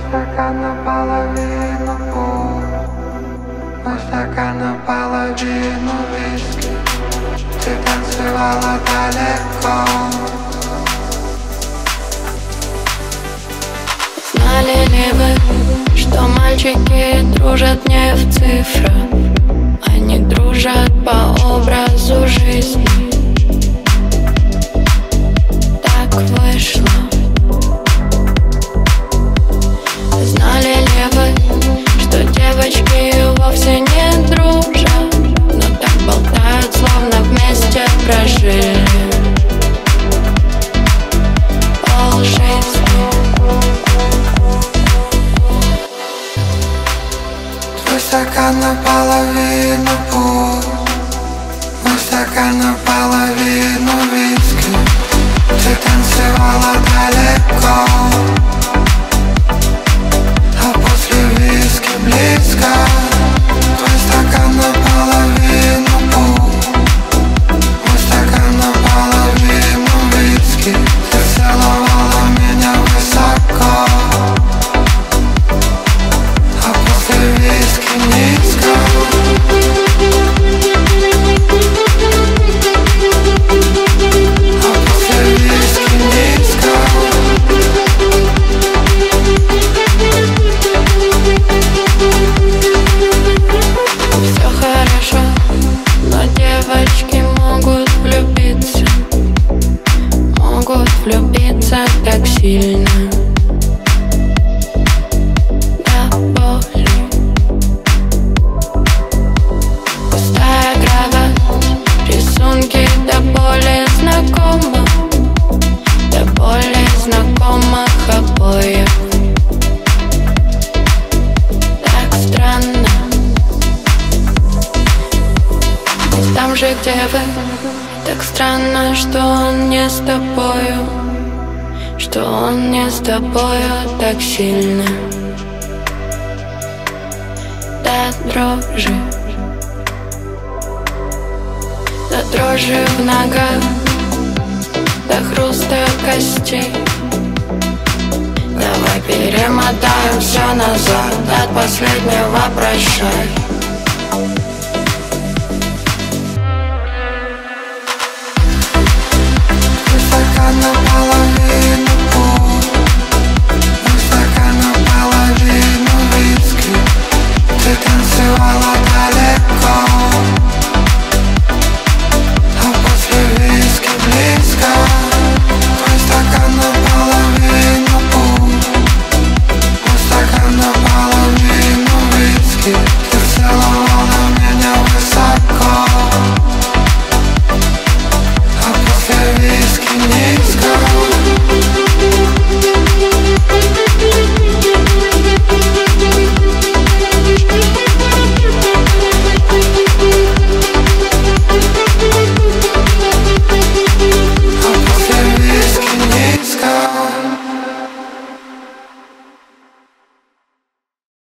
стакан наполовину пуст, мой стакан наполовину виски. Ты танцевала далеко. Знали ли вы, что мальчики дружат не в цифрах, они дружат по образу жизни? Так вышло. Знали ли вы, что девочки вовсе не дружат, но так болтают, словно вместе прожили полжизни? Твой стакан наполовину пуст, мой стакан наполовину виски. Ты танцевала далеко, а после виски близко. Твой стакан наполовину пуст, мой стакан наполовину виски. Ты целовала меня высоко, а после виски низко. А после виски низко. Все хорошо, но девочки могут влюбиться так сильно, до боли. Пустая кровать, рисунки до боли знакомых обоев. Так странно. Там же, где вы, так странно, что он не с тобою, что он не с тобою так сильно. До дрожи в ногах, до хруста костей. Давай перемотаем все назад, от последнего прощай.